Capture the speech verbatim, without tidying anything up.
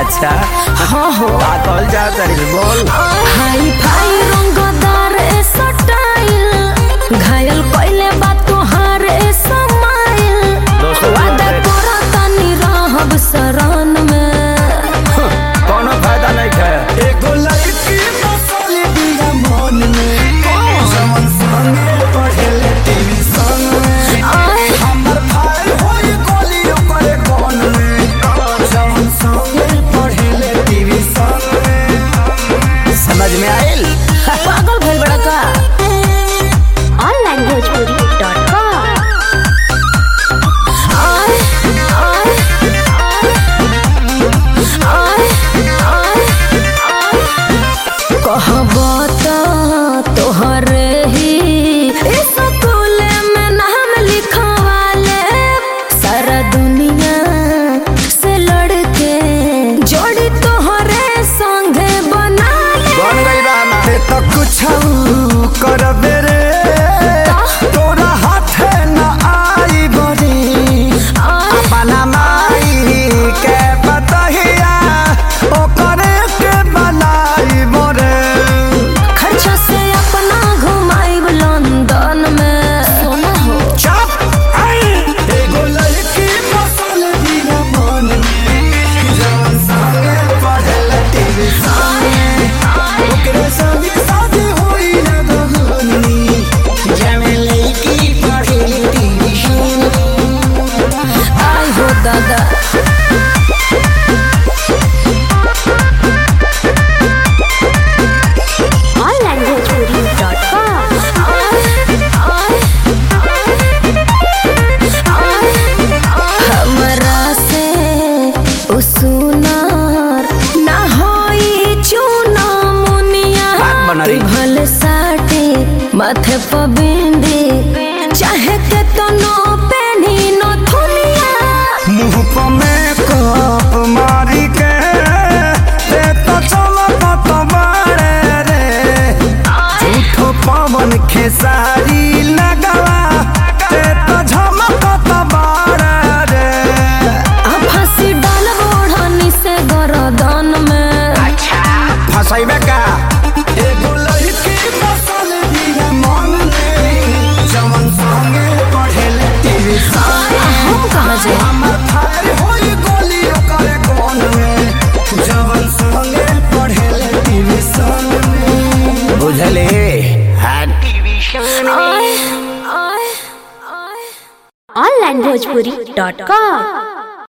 अच्छा हाँ हो कॉल जा तारी बोल हाई फाई रंगदार स्टाइल घायल कइले बा तोहार समाइल वादा करा तनी रहब शरण में कोनो फायदा नहीं है एगो लड़की मसाले दिया मन में जवन संगे पढ़ेले टीवी संग में हमर भाई होई गोली ओकरे कोन में जवन संगे पढ़ेले टीवी संग में समझ में आइल पागल भइल बड़ा का ऑनलाइन भोजपुरी डॉट कॉम आय आय आय आय कहबो त तोहरे ही स्कूल में नाम लिखवाले सारा दुनिया से लड़के जोड़ी तोहरे संगे बना ले कौन गई बा ते तो कुछ करबे रे तोरा हाथे न आई बड़ी अपना माई के बतहिया ओकरे के बनाई बरे खर्चा से अपना घुमाइब लंदन में सोना हो चुप एगो लड़की मसाले दिया मन में जवन संगे पढ़ेले टीवी संगे ओकरे संगे शादी होई ना गगनी जमे लड़की पढ़ेले टीवी संगे आई हो दादा ऑनलाइन भोजपुरी डॉट कॉम हमरा से उसुनार ना होई चूना मुनिया बात बना रही। भल साटे माथे पर बिंदी चाहे के तो नो पेनी नो थुनिया मुंह पर मेकअप मारी के ते तो चमकत बाड़े रे झूठो पवन खेसारी लगवा ते तो झमकत बाड़े रे आ फांसी डाल ओढ़नी से गरदन में फसाइबे का एगो लड़की मसाले दिया मन में जवन संगे पढ़ेले टीवी संगे हम कहाँ जाए हमर भाई होई गोली ओकरे कोन में जवन संगे पढ़ेले टीवी संगे बुझले हां आय आय आय ऑनलाइन भोजपुरी डॉट कॉम